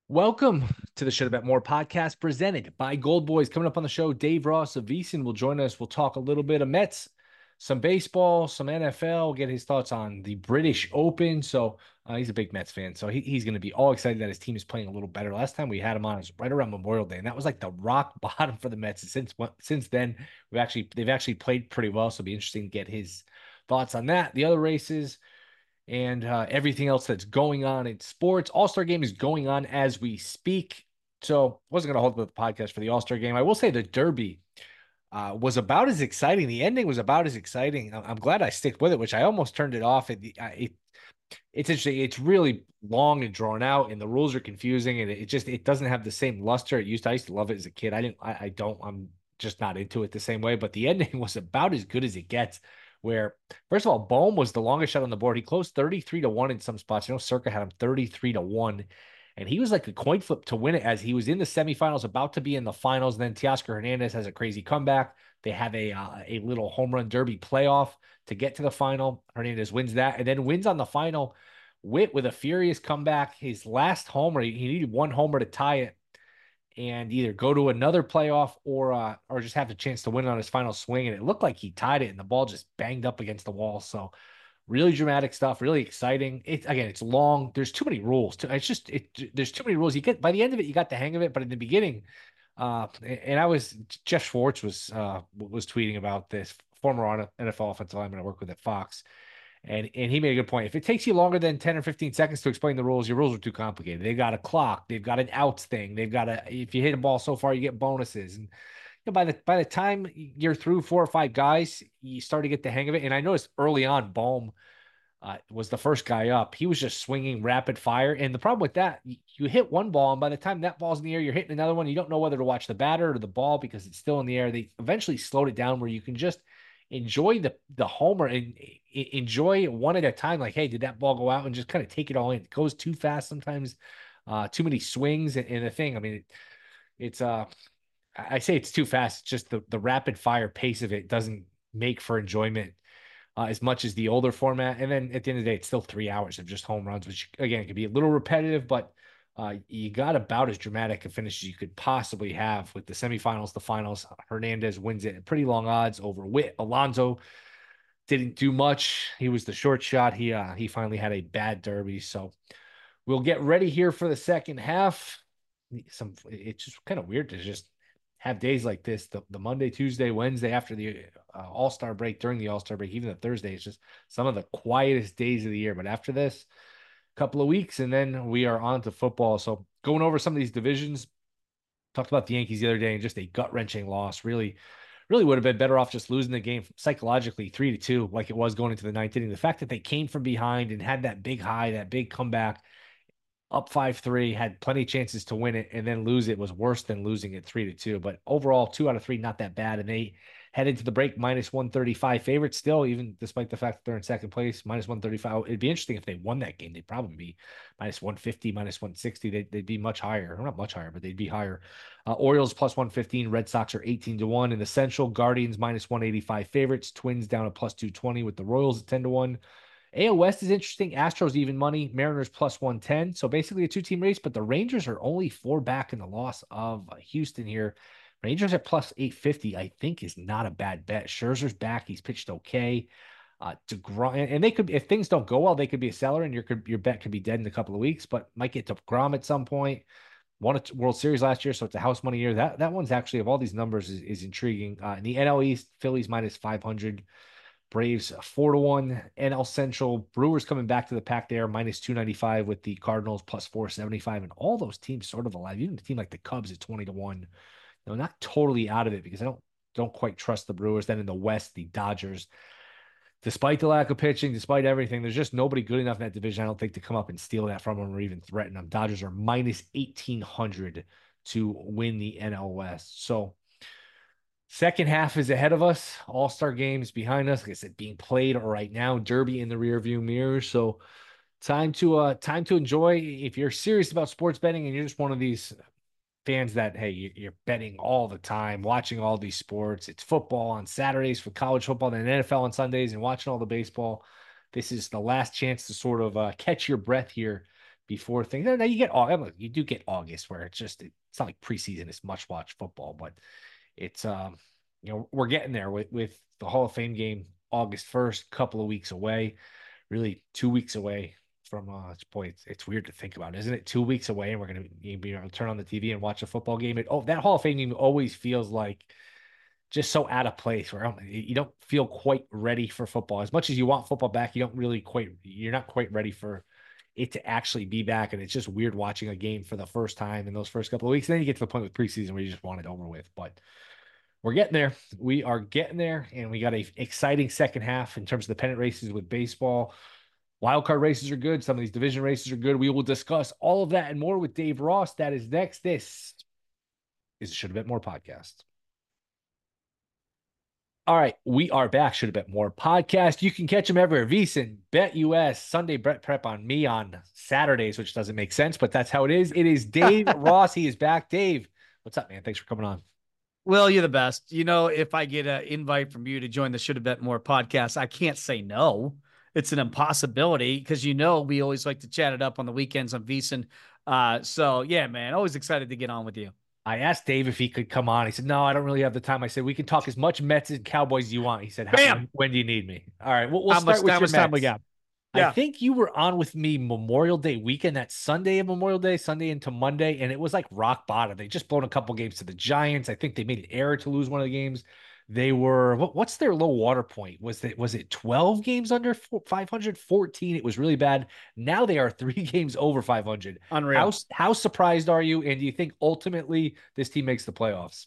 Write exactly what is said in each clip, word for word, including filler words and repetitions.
Welcome to the Should Have Bet More podcast presented by Gold Boys. Coming up on the show, Dave Ross of VSiN will join us. We'll talk a little bit of Mets, some baseball, some N F L. We'll get his thoughts on the British Open. So uh, he's a big Mets fan. So he, he's going to be all excited that his team is playing a little better. Last time we had him on was right around Memorial Day, and that was like the rock bottom for the Mets. And since since then, we've actually they've actually played pretty well. So it'll be interesting to get his thoughts on that. The other races and uh, everything else that's going on in sports. All-Star game is going on as we speak. So wasn't going to hold the podcast for the All-Star game. I will say the Derby uh, was about as exciting. The ending was about as exciting. I'm, I'm glad I stick with it, which I almost turned it off. It, it, it's interesting. It's really long and drawn out, and the rules are confusing, and it, it just it doesn't have the same luster it used to. I used to love it as a kid. I didn't. I, I don't. I'm just not into it the same way. But the ending was about as good as it gets. Where first of all, Bohm was the longest shot on the board. He closed thirty-three to one in some spots. You know, Circa had him thirty-three to one. And he was like a coin flip to win it as he was in the semifinals, about to be in the finals. And then Teoscar Hernandez has a crazy comeback. They have a uh, a little home run derby playoff to get to the final. Hernandez wins that and then wins on the final. Witt with a furious comeback. His last homer, he needed one homer to tie it and either go to another playoff or uh, or just have the chance to win on his final swing. And it looked like he tied it, and the ball just banged up against the wall. So really dramatic stuff, really exciting. It again, it's long. There's too many rules. It's just it. There's too many rules. You get by the end of it, you got the hang of it, but in the beginning, uh, and I was Jeff Schwartz was uh was tweeting about this, former N F L offensive lineman I work with at Fox. And and he made a good point. If it takes you longer than ten or fifteen seconds to explain the rules, your rules are too complicated. They've got a clock, they've got an outs thing, they've got a if you hit a ball so far, you get bonuses. And you know, by the by the time you're through four or five guys, you start to get the hang of it. And I noticed early on, Bohm uh, was the first guy up. He was just swinging rapid fire. And the problem with that, you, you hit one ball, and by the time that ball's in the air, you're hitting another one. You don't know whether to watch the batter or the ball because it's still in the air. They eventually slowed it down where you can just enjoy the the homer and enjoy it one at a time. Like, hey, did that ball go out? And just kind of take it all in. It goes too fast sometimes, uh, too many swings and, and the thing. I mean, it, it's uh, I say it's too fast. It's just the the rapid fire pace of it doesn't make for enjoyment uh, as much as the older format. And then at the end of the day, it's still three hours of just home runs, which again can be a little repetitive, but uh, you got about as dramatic a finish as you could possibly have with the semifinals, the finals. Hernandez wins it at pretty long odds over Witt. Alonso didn't do much. He was the short shot. He uh, he finally had a bad derby. So we'll get ready here for the second half. Some it's just kind of weird to just have days like this, the, the Monday, Tuesday, Wednesday after the uh, All-Star break, during the All-Star break, even the Thursday, it's just some of the quietest days of the year. But after this, couple of weeks, and then we are on to football. So going over some of these divisions, talked about the Yankees the other day and just a gut-wrenching loss. Really, really would have been better off just losing the game psychologically three to two, like it was going into the ninth inning. The fact that they came from behind and had that big high, that big comeback, up five three, had plenty of chances to win it, and then lose it was worse than losing it three to two. But overall, two out of three, not that bad. And they head into the break minus one thirty-five favorites still, even despite the fact that they're in second place, minus one thirty-five. It'd be interesting if they won that game. They'd probably be minus one fifty, minus one sixty. They'd, they'd be much higher. Or not much higher, but they'd be higher. Uh, Orioles plus one fifteen. Red Sox are eighteen to one. In the Central, Guardians minus one eighty-five favorites. Twins down at plus two twenty with the Royals at ten to one. A L West is interesting. Astros even money, Mariners plus one ten. So basically a two-team race, but the Rangers are only four back in the loss of Houston here. Rangers at plus eight fifty, I think, is not a bad bet. Scherzer's back. He's pitched okay. Uh, DeGrom, and they could, if things don't go well, they could be a seller, and your your bet could be dead in a couple of weeks. But might get to DeGrom at some point. Won a World Series last year, so it's a house money year. That that one's actually, of all these numbers, is, is intriguing. Uh, in the N L East, Phillies minus five hundred. Braves four to one. N L Central, Brewers coming back to the pack there, minus two ninety-five with the Cardinals plus four seventy-five. And all those teams sort of alive. Even a team like the Cubs at twenty to one. You know, not totally out of it because I don't don't quite trust the Brewers. Then in the West, the Dodgers, despite the lack of pitching, despite everything, there's just nobody good enough in that division, I don't think, to come up and steal that from them or even threaten them. Dodgers are minus eighteen hundred to win the N L West. So second half is ahead of us. All-Star games behind us. Like I said, being played right now. Derby in the rearview mirror. So time to uh time to enjoy. If you're serious about sports betting and you're just one of these fans that, hey, you're betting all the time, watching all these sports. It's football on Saturdays for college football, and N F L on Sundays, and watching all the baseball. This is the last chance to sort of uh, catch your breath here before things. Now you get August, you do get August where it's just it's not like preseason, it's much watch football, but it's um you know we're getting there with with the Hall of Fame game August first, couple of weeks away, really two weeks away from uh this point. It's, it's weird to think about, isn't it? Two weeks away, and we're gonna be able to turn on the T V and watch a football game. It oh that Hall of Fame game always feels like just so out of place where you don't feel quite ready for football as much as you want football back. You don't really quite, you're not quite ready for it to actually be back. And it's just weird watching a game for the first time in those first couple of weeks. And then you get to the point with preseason where you just want it over with, but we're getting there. We are getting there. And we got a exciting second half in terms of the pennant races with baseball. Wild card races are good. Some of these division races are good. We will discuss all of that and more with Dave Ross. That is next. This is Should Have Bet More podcast. All right, we are back. Should Have Bet More podcast. You can catch them everywhere. VSiN, BetUS, Sunday Bet Prep on me on Saturdays, which doesn't make sense, but that's how it is. It is Dave Ross. He is back. Dave, what's up, man? Thanks for coming on. Well, you're the best. You know, if I get an invite from you to join the Should Have Bet More podcast, I can't say no. It's an impossibility because, you know, we always like to chat it up on the weekends on VSiN. Uh, so, yeah, man, always excited to get on with you. I asked Dave if he could come on. He said, no, I don't really have the time. I said, we can talk as much Mets and Cowboys as you want. He said, Bam! when, when do you need me? All right, we'll, we'll how start much, with how your much Mets. time we got? Yeah. I think you were on with me Memorial Day weekend, that Sunday of Memorial Day, Sunday into Monday, and it was like rock bottom. They just blown a couple games to the Giants. I think they made an error to lose one of the games. They were what, what's their low water point? Was it was it twelve games under five hundred? fourteen. It was really bad. Now they are three games over five hundred. Unreal. How, how surprised are you? And do you think ultimately this team makes the playoffs?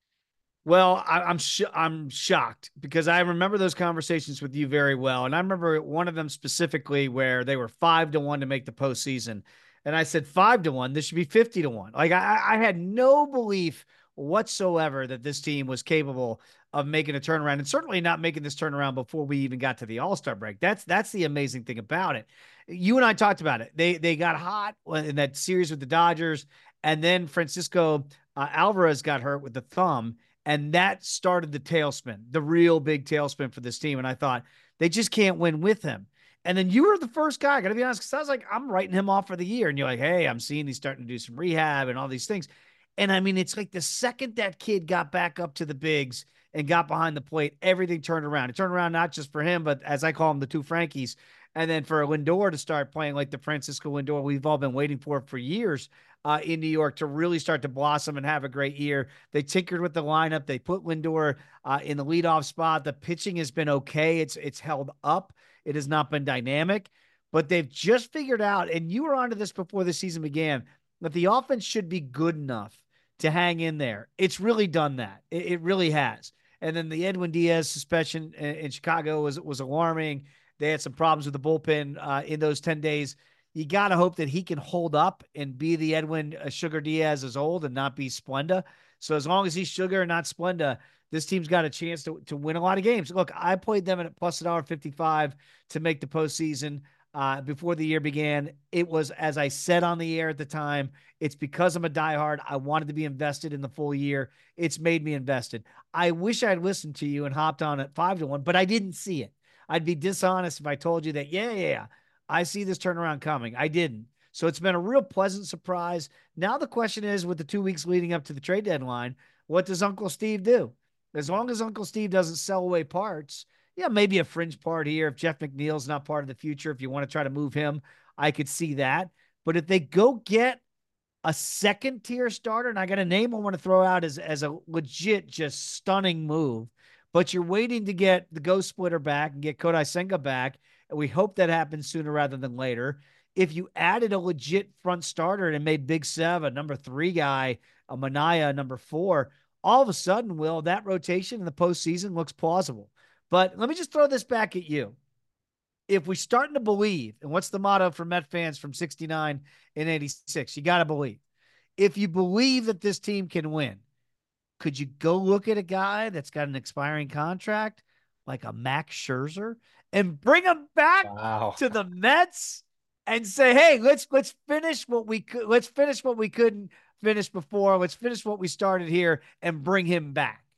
Well, I, I'm sh- I'm shocked because I remember those conversations with you very well, and I remember one of them specifically where they were five to one to make the postseason, and I said five to one. This should be fifty to one. Like I, I had no belief whatsoever that this team was capable of making a turnaround, and certainly not making this turnaround before we even got to the All-Star break. That's that's the amazing thing about it. You and I talked about it. They they got hot in that series with the Dodgers, and then Francisco uh, Alvarez got hurt with the thumb. And that started the tailspin, the real big tailspin for this team. And I thought, they just can't win with him. And then you were the first guy, I got to be honest, because I was like, I'm writing him off for the year. And you're like, hey, I'm seeing he's starting to do some rehab and all these things. And I mean, it's like the second that kid got back up to the bigs and got behind the plate, everything turned around. It turned around not just for him, but as I call him, the two Frankies. And then for Lindor to start playing like the Francisco Lindor we've all been waiting for for years. Uh, in New York to really start to blossom and have a great year. They tinkered with the lineup. They put Lindor uh, in the leadoff spot. The pitching has been okay. It's it's held up. It has not been dynamic, but they've just figured out, and you were onto this before the season began, that the offense should be good enough to hang in there. It's really done that. It, it really has. And then the Edwin Diaz suspension in, in Chicago was, was alarming. They had some problems with the bullpen uh, in those ten days. You got to hope that he can hold up and be the Edwin uh, Sugar Diaz as old and not be Splenda. So as long as he's Sugar and not Splenda, this team's got a chance to, to win a lot of games. Look, I played them at plus one fifty-five to make the postseason uh, before the year began. It was, as I said on the air at the time, it's because I'm a diehard. I wanted to be invested in the full year. It's made me invested. I wish I'd listened to you and hopped on at five to one, but I didn't see it. I'd be dishonest if I told you that, yeah, yeah, yeah. I see this turnaround coming. I didn't. So it's been a real pleasant surprise. Now the question is, with the two weeks leading up to the trade deadline, what does Uncle Steve do? As long as Uncle Steve doesn't sell away parts, yeah, maybe a fringe part here. If Jeff McNeil's not part of the future, if you want to try to move him, I could see that. But if they go get a second tier starter, and I got a name I want to throw out as, as a legit, just stunning move, but you're waiting to get the Ghost Splitter back and get Kodai Senga back, and we hope that happens sooner rather than later. If you added a legit front starter and made Big Sev a number three guy, a Manaya number four, all of a sudden, Will, that rotation in the postseason looks plausible. But let me just throw this back at you. If we're starting to believe, and what's the motto for Met fans from sixty-nine and eighty-six? You got to believe. If you believe that this team can win, could you go look at a guy that's got an expiring contract like a Max Scherzer and bring him back wow. to the Mets and say, hey, let's let's finish what we could. Let's finish what we couldn't finish before. Let's finish what we started here and bring him back.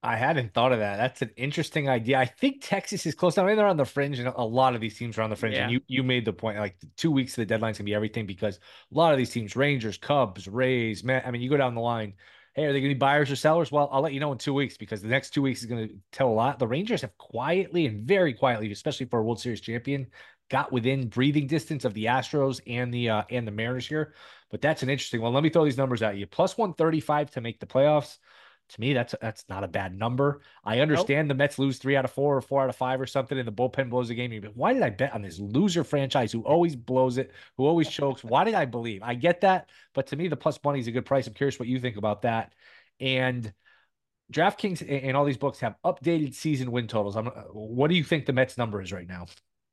I hadn't thought of that. That's an interesting idea. I think Texas is close. I mean, they're on the fringe, and a lot of these teams are on the fringe. And Yeah. you you made the point, like two weeks to the deadline's gonna be everything because a lot of these teams, Rangers, Cubs, Rays, man. I mean, you go down the line. Hey, are they gonna be buyers or sellers? Well, I'll let you know in two weeks because the next two weeks is gonna tell a lot. The Rangers have quietly and very quietly, especially for a World Series champion, got within breathing distance of the Astros and the uh, and the Mariners here. But that's an interesting one. Let me throw these numbers at you. Plus one thirty-five to make the playoffs. To me, that's that's not a bad number. I Nope. understand the Mets lose three out of four or four out of five or something, and the bullpen blows the game. But why did I bet on this loser franchise who always blows it, who always chokes? Why did I believe? I get that, but to me, the plus money is a good price. I'm curious what you think about that. And DraftKings and all these books have updated season win totals. I'm, what do you think the Mets number is right now?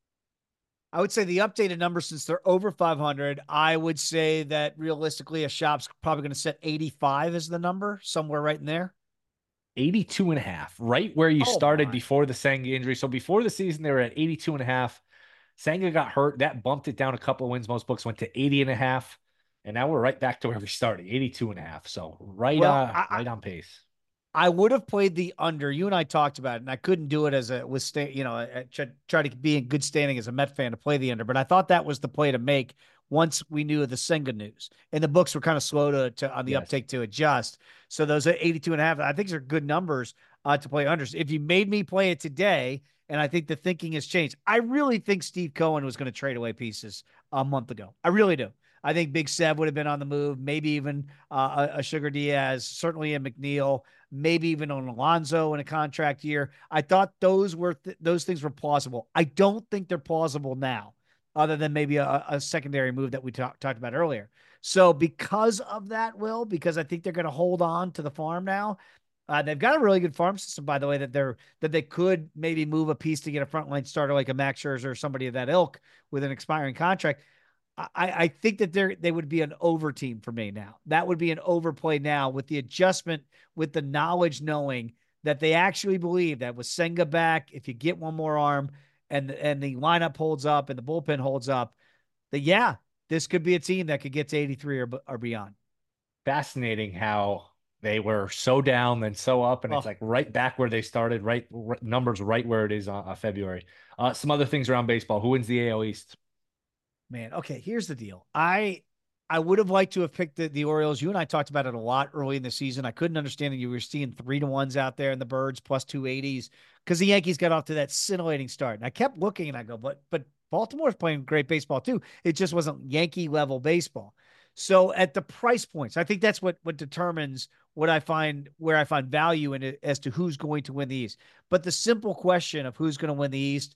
I would say the updated number, since they're over five hundred, I would say that realistically a shop's probably going to set eighty-five as the number, somewhere right in there. eighty-two and a half, right where you Oh started my. before the Senga injury. So before the season, they were at eighty-two and a half. Senga got hurt. That bumped it down a couple of wins. Most books went to eighty and a half. And now we're right back to where we started, eighty-two and a half. So right Well, uh I, right on pace. I would have played the under. You and I talked about it, and I couldn't do it as a with stay, you know, I try, try to be in good standing as a Met fan to play the under. But I thought that was the play to make once we knew the Senga news. And the books were kind of slow to, to on the Yes. uptake to adjust. So those are eighty-two and a half, I think are good numbers uh, to play unders. If you made me play it today, and I think the thinking has changed, I really think Steve Cohen was going to trade away pieces a month ago. I really do. I think Big Seb would have been on the move, maybe even uh, a, a Sugar Diaz, certainly a McNeil, maybe even on Alonso in a contract year. I thought those were th- those things were plausible. I don't think they're plausible now, other than maybe a, a secondary move that we talk, talked about earlier. So because of that, Will, because I think they're going to hold on to the farm now. Uh, they've got a really good farm system, by the way, that they're that they could maybe move a piece to get a frontline starter like a Max Scherzer or somebody of that ilk with an expiring contract. I, I think that they're they would be an over team for me now. That would be an overplay now with the adjustment, with the knowledge, knowing that they actually believe that with Senga back, if you get one more arm and and the lineup holds up and the bullpen holds up, that yeah, this could be a team that could get to eighty-three or, or beyond. Fascinating how they were so down, then so up, and it's Oh, like right back where they started, right, right numbers right where it is on uh, February. Uh, some other things around baseball. Who wins the A L East? man. Okay, here's the deal. I I would have liked to have picked the, the Orioles. You and I talked about it a lot early in the season. I couldn't understand that you were seeing three to ones out there and the Birds plus two eighties because the Yankees got off to that scintillating start. And I kept looking and I go, but but Baltimore's playing great baseball too. It just wasn't Yankee level baseball. So at the price points, I think that's what what determines what I find where I find value in it as to who's going to win the East. But the simple question of who's going to win the East,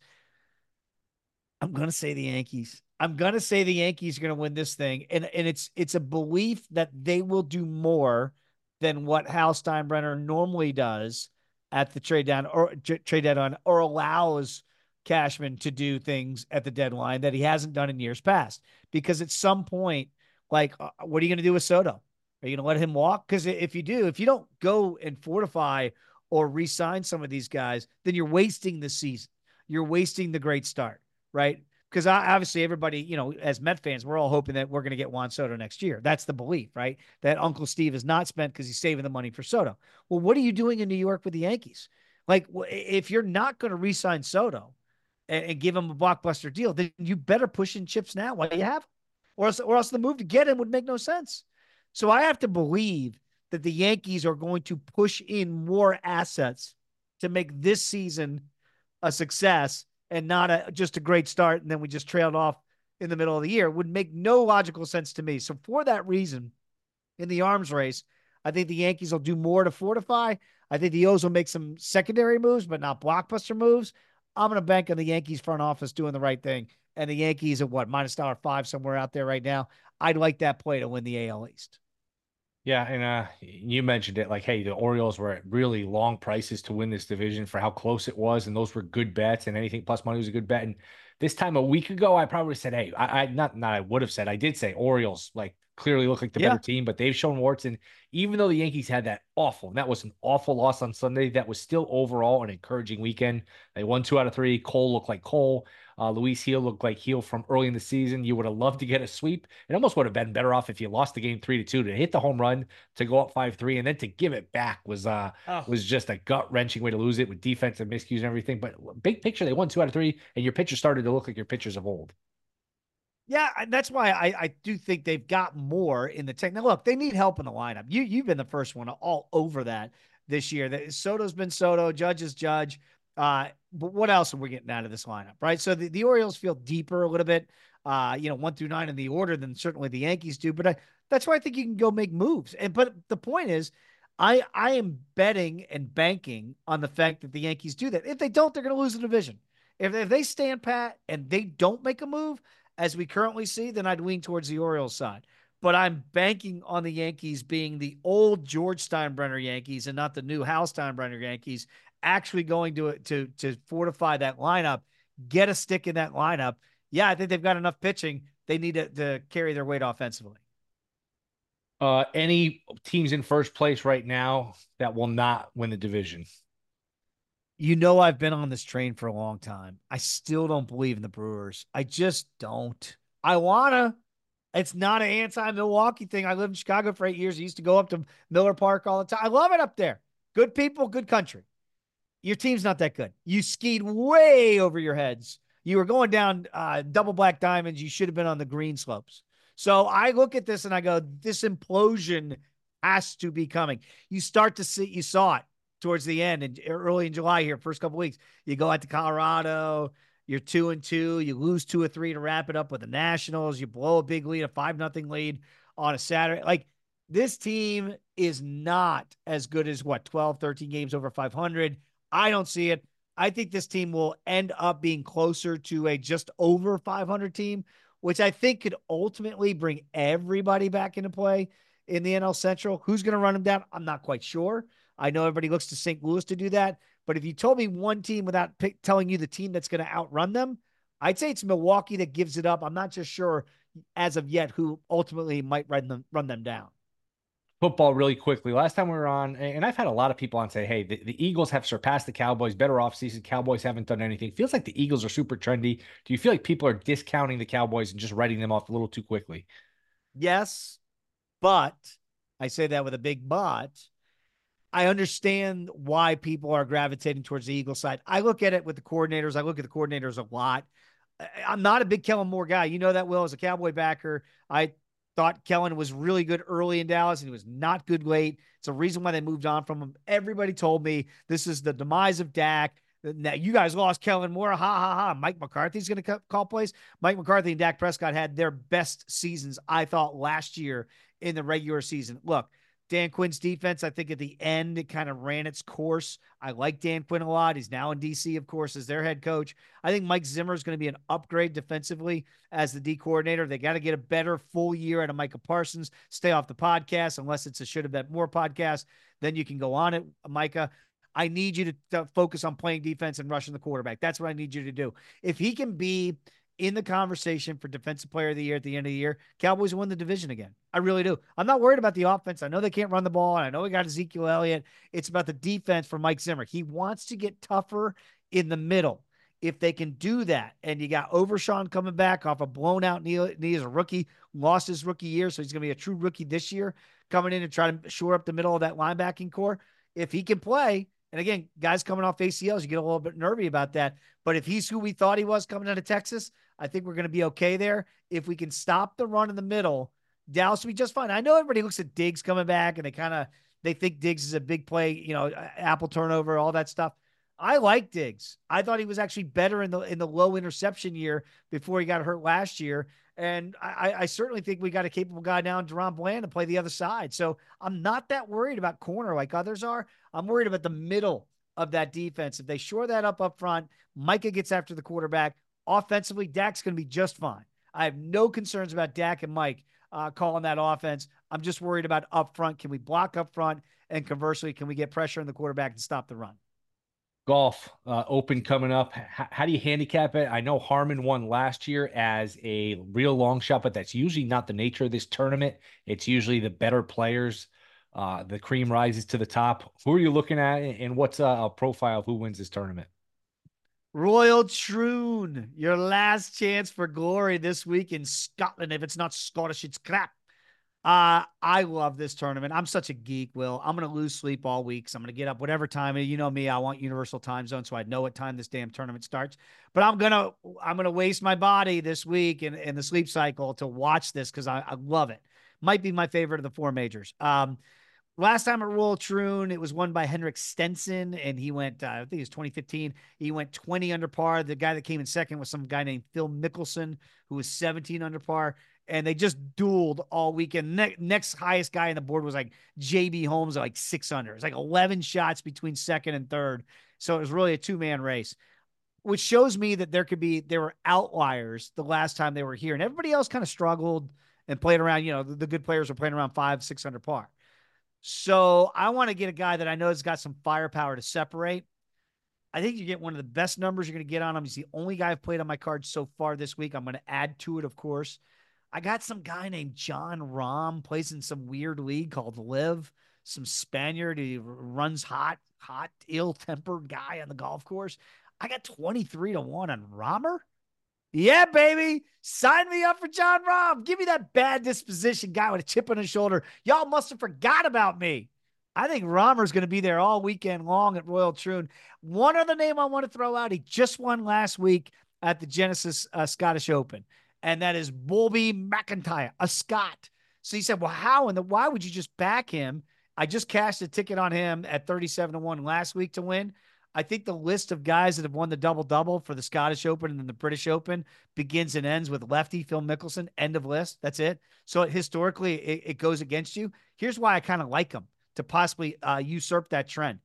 I'm gonna say the Yankees. I'm gonna say the Yankees are gonna win this thing, and and it's it's a belief that they will do more than what Hal Steinbrenner normally does at the trade down or trade deadline, or allows Cashman to do things at the deadline that he hasn't done in years past. Because at some point, like, uh, what are you gonna do with Soto? Are you gonna let him walk? Because if you do, if you don't go and fortify or re-sign some of these guys, then you're wasting the season. You're wasting the great start, right? Because obviously everybody, you know, as Met fans, we're all hoping that we're going to get Juan Soto next year. That's the belief, right? That Uncle Steve is not spent because he's saving the money for Soto. Well, what are you doing in New York with the Yankees? Like, if you're not going to re-sign Soto and, and give him a blockbuster deal, then you better push in chips now while you have him. Or else, or else the move to get him would make no sense. So I have to believe that the Yankees are going to push in more assets to make this season a success and not a just a great start, and then we just trailed off in the middle of the year would make no logical sense to me. So for that reason, in the arms race, I think the Yankees will do more to fortify. I think the O's will make some secondary moves, but not blockbuster moves. I'm going to bank on the Yankees front office doing the right thing. And the Yankees are what, minus dollar five somewhere out there right now. I'd like that play to win the A L East. Yeah, and uh, you mentioned it like, hey, the Orioles were at really long prices to win this division for how close it was, and those were good bets, and anything plus money was a good bet. And this time a week ago, I probably said, hey, I, I not not I would have said, I did say Orioles like clearly look like the better Yeah. team, but they've shown warts. And even though the Yankees had that awful, and that was an awful loss on Sunday, that was still overall an encouraging weekend. They won two out of three. Cole looked like Cole. Uh, Luis Heel looked like heel from early in the season. You would have loved to get a sweep. It almost would have been better off if you lost the game three to two to hit the home run to go up five three, and then to give it back was uh Oh, was just a gut wrenching way to lose it with defensive miscues and everything. But big picture, they won two out of three, and your pitcher started to look like your pitchers of old. yeah, and that's why I, I do think they've got more in the tech. Now, look, they need help in the lineup. You you've been the first one all over that this year. That Soto's been Soto, Judge is Judge. Uh, but what else are we getting out of this lineup, right? So the, the Orioles feel deeper a little bit, uh, you know, one through nine in the order than certainly the Yankees do. But I, that's why I think you can go make moves. And but the point is, I I am betting and banking on the fact that the Yankees do that. If they don't, they're going to lose the division. If, if they stand pat and they don't make a move, as we currently see, then I'd lean towards the Orioles side. But I'm banking on the Yankees being the old George Steinbrenner Yankees and not the new Hal Steinbrenner Yankees actually going to to to fortify that lineup, get a stick in that lineup. Yeah, I think they've got enough pitching. They need to, to carry their weight offensively. Uh, any teams in first place right now that will not win the division? You know, I've been on this train for a long time. I still don't believe in the Brewers. I just don't. I wanna. It's not an anti-Milwaukee thing. I lived in Chicago for eight years. I used to go up to Miller Park all the time. I love it up there. Good people, good country. Your team's not that good. You skied way over your heads. You were going down uh, double black diamonds. You should have been on the green slopes. So I look at this and I go, this implosion has to be coming. You start to see, you saw it towards the end and early in July here, first couple weeks. You go out to Colorado, you're two and two, you lose two or three to wrap it up with the Nationals, you blow a big lead, a five nothing lead on a Saturday. Like this team is not as good as what, twelve, thirteen games over five hundred. I don't see it. I think this team will end up being closer to a just over five hundred team, which I think could ultimately bring everybody back into play in the N L Central. Who's going to run them down? I'm not quite sure. I know everybody looks to Saint Louis to do that. But if you told me one team without pick, telling you the team that's going to outrun them, I'd say it's Milwaukee that gives it up. I'm not just sure as of yet who ultimately might run them, run them down. Football really quickly. Last time we were on, and I've had a lot of people on say, hey, the, the Eagles have surpassed the Cowboys, better offseason. Cowboys haven't done anything. Feels like the Eagles are super trendy. Do you feel like people are discounting the Cowboys and just writing them off a little too quickly? Yes, but I say that with a big but. I understand why people are gravitating towards the Eagle side. I look at it with the coordinators. I look at the coordinators a lot. I'm not a big Kellen Moore guy. You know that, Will, as a Cowboy backer. I thought Kellen was really good early in Dallas and he was not good late. It's a reason why they moved on from him. Everybody told me this is the demise of Dak. Now, you guys lost Kellen Moore. Ha, ha, ha. Mike McCarthy's going to call plays. Mike McCarthy and Dak Prescott had their best seasons, I thought, last year in the regular season. Look, Dan Quinn's defense, I think at the end, it kind of ran its course. I like Dan Quinn a lot. He's now in D C, of course, as their head coach. I think Mike Zimmer is going to be an upgrade defensively as the D coordinator. They got to get a better full year out of Micah Parsons. Stay off the podcast, unless it's a should have bet more podcast. Then you can go on it, Micah. I need you to, to focus on playing defense and rushing the quarterback. That's what I need you to do. If he can be in the conversation for defensive player of the year at the end of the year, Cowboys win the division again. I really do. I'm not worried about the offense. I know they can't run the ball. And I know we got Ezekiel Elliott. It's about the defense for Mike Zimmer. He wants to get tougher in the middle. If they can do that, and you got Overshawn coming back off a blown out knee, knee as a rookie, lost his rookie year, so he's going to be a true rookie this year, coming in and try to shore up the middle of that linebacking core. If he can play, and again, guys coming off A C Ls, you get a little bit nervy about that. But if he's who we thought he was coming out of Texas, I think we're going to be okay there. If we can stop the run in the middle, Dallas will be just fine. I know everybody looks at Diggs coming back and they kind of, they think Diggs is a big play, you know, apple turnover, all that stuff. I like Diggs. I thought he was actually better in the, in the low interception year before he got hurt last year. And I, I certainly think we got a capable guy now in Deron Bland to play the other side. So I'm not that worried about corner like others are. I'm worried about the middle of that defense. If they shore that up up front, Micah gets after the quarterback. Offensively, Dak's going to be just fine. I have no concerns about Dak and Mike uh, calling that offense. I'm just worried about up front. Can we block up front? And conversely, can we get pressure on the quarterback and stop the run? Golf uh, Open coming up. H- how do you handicap it? I know Harman won last year as a real long shot, but that's usually not the nature of this tournament. It's usually the better players. Uh, the cream rises to the top. Who are you looking at, and what's a, a profile of who wins this tournament? Royal Troon, your last chance for glory this week in Scotland. If it's not Scottish, it's crap. Uh, I love this tournament. I'm such a geek, Will. I'm going to lose sleep all week. So I'm going to get up whatever time. You know me, I want universal time zone so I know what time this damn tournament starts. But I'm going to I'm going to waste my body this week in, in the sleep cycle to watch this because I, I love it. Might be my favorite of the four majors. Um, Last time at Royal Troon, it was won by Henrik Stenson, and he went, uh, I think it was twenty fifteen. He went twenty under par. The guy that came in second was some guy named Phil Mickelson, who was seventeen under par. And they just dueled all weekend. Ne- next highest guy on the board was like J B Holmes, like six under. It's like eleven shots between second and third. So it was really a two man race, which shows me that there could be, there were outliers the last time they were here. And everybody else kind of struggled and played around. You know, the, the good players were playing around five, six under par. So I want to get a guy that I know has got some firepower to separate. I think you get one of the best numbers you're going to get on him. He's the only guy I've played on my card so far this week. I'm going to add to it, of course. I got some guy named John Rahm, plays in some weird league called Live, some Spaniard. He runs hot, hot, ill-tempered guy on the golf course. I got twenty-three to one on Rahmer. Yeah, baby. Sign me up for John Rahm. Give me that bad disposition guy with a chip on his shoulder. Y'all must have forgot about me. I think Rahmer's going to be there all weekend long at Royal Troon. One other name I want to throw out. He just won last week at the Genesis uh, Scottish Open, and that is Bobby McIntyre, a Scot. So he said, well, how and why would you just back him? I just cashed a ticket on him at thirty-seven to one last week to win. I think the list of guys that have won the double-double for the Scottish Open and then the British Open begins and ends with lefty Phil Mickelson. End of list. That's it. So historically, it, it goes against you. Here's why I kind of like him to possibly uh, usurp that trend.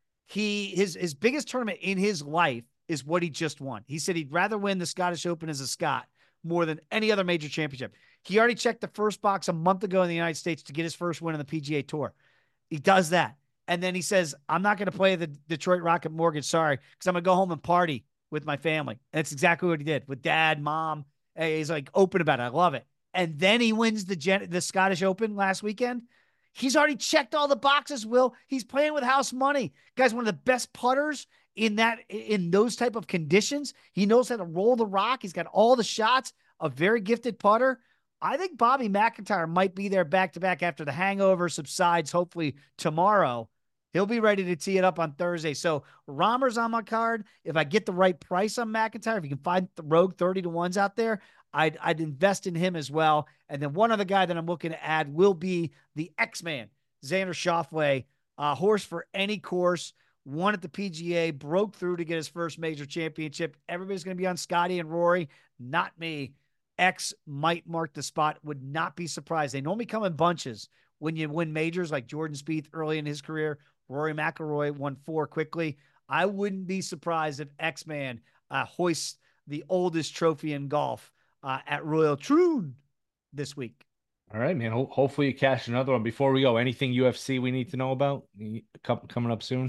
He his his biggest tournament in his life is what he just won. He said he'd rather win the Scottish Open as a Scot more than any other major championship. He already checked the first box a month ago in the United States to get his first win on the P G A Tour. He does that. And then he says, I'm not going to play the Detroit Rocket Mortgage, sorry, because I'm going to go home and party with my family. And that's exactly what he did with dad, mom. He's like open about it. I love it. And then he wins the Gen- the Scottish Open last weekend. He's already checked all the boxes, Will. He's playing with house money. Guy's one of the best putters in that in those type of conditions. He knows how to roll the rock. He's got all the shots, a very gifted putter. I think Bobby McIntyre might be there back-to-back after the hangover subsides, hopefully tomorrow. He'll be ready to tee it up on Thursday. So Rahmer's on my card. If I get the right price on McIntyre, if you can find the rogue thirty to ones out there, I'd, I'd invest in him as well. And then one other guy that I'm looking to add will be the X-Man, Xander Schauffele, uh, horse for any course, won at the P G A, broke through to get his first major championship. Everybody's going to be on Scotty and Rory, not me. X might mark the spot. Would not be surprised. They normally come in bunches when you win majors like Jordan Spieth early in his career. Rory McIlroy won four quickly. I wouldn't be surprised if X-Man uh, hoists the oldest trophy in golf uh, at Royal Troon this week. All right, man. Ho- hopefully you cash another one. Before we go, anything U F C we need to know about coming up soon?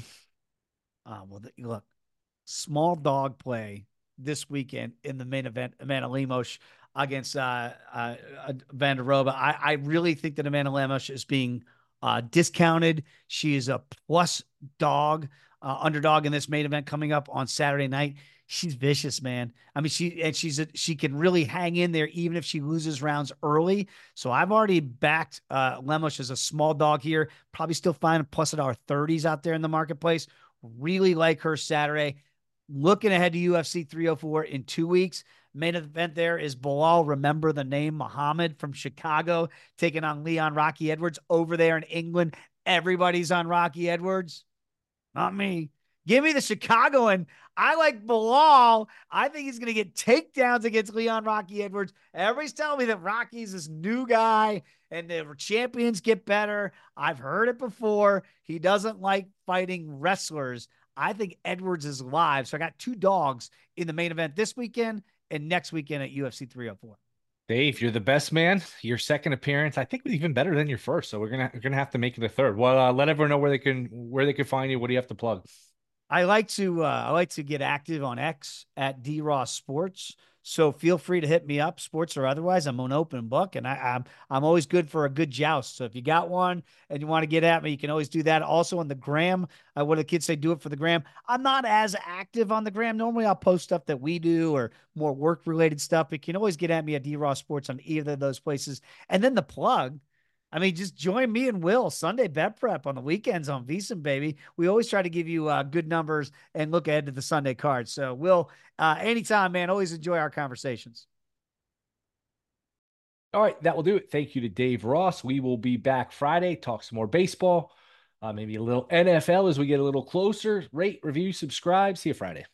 Uh, well, the, look, small dog play this weekend in the main event, Amanda Lemos against uh, uh, Van der Rohe. I, I really think that Amanda Lemos is being uh, discounted. She is a plus dog, uh, underdog in this main event coming up on Saturday night. She's vicious, man. I mean, she and she's a, she can really hang in there even if she loses rounds early. So I've already backed uh, Lemos as a small dog here. Probably still find plus at our thirties out there in the marketplace. Really like her Saturday. Looking ahead to U F C three oh four in two weeks. Main event there is Bilal, remember the name, Muhammad from Chicago, taking on Leon Rocky Edwards over there in England. Everybody's on Rocky Edwards. Not me. Give me the Chicagoan. I like Bilal. I think he's going to get takedowns against Leon Rocky Edwards. Everybody's telling me that Rocky's this new guy and the champions get better. I've heard it before. He doesn't like fighting wrestlers. I think Edwards is live. So I got two dogs in the main event this weekend and next weekend at U F C three oh four. Dave, you're the best man. Your second appearance, I think, was even better than your first. So we're gonna we're gonna have to make it a third. Well, uh, let everyone know where they can where they can find you. What do you have to plug? I like to uh, I like to get active on X at D Ross Sports. So feel free to hit me up, sports or otherwise. I'm an open book, and I, I'm I'm always good for a good joust. So if you got one and you want to get at me, you can always do that. Also on the gram, uh, what do the kids say? Do it for the gram. I'm not as active on the gram. Normally, I'll post stuff that we do or more work related stuff. But you can always get at me at D Ross Sports on either of those places. And then the plug. I mean, just join me and Will Sunday bet prep on the weekends on VSiN, baby. We always try to give you uh, good numbers and look ahead to the Sunday card. So, Will, uh, anytime, man, always enjoy our conversations. All right, that will do it. Thank you to Dave Ross. We will be back Friday, talk some more baseball, uh, maybe a little N F L as we get a little closer. Rate, review, subscribe. See you Friday.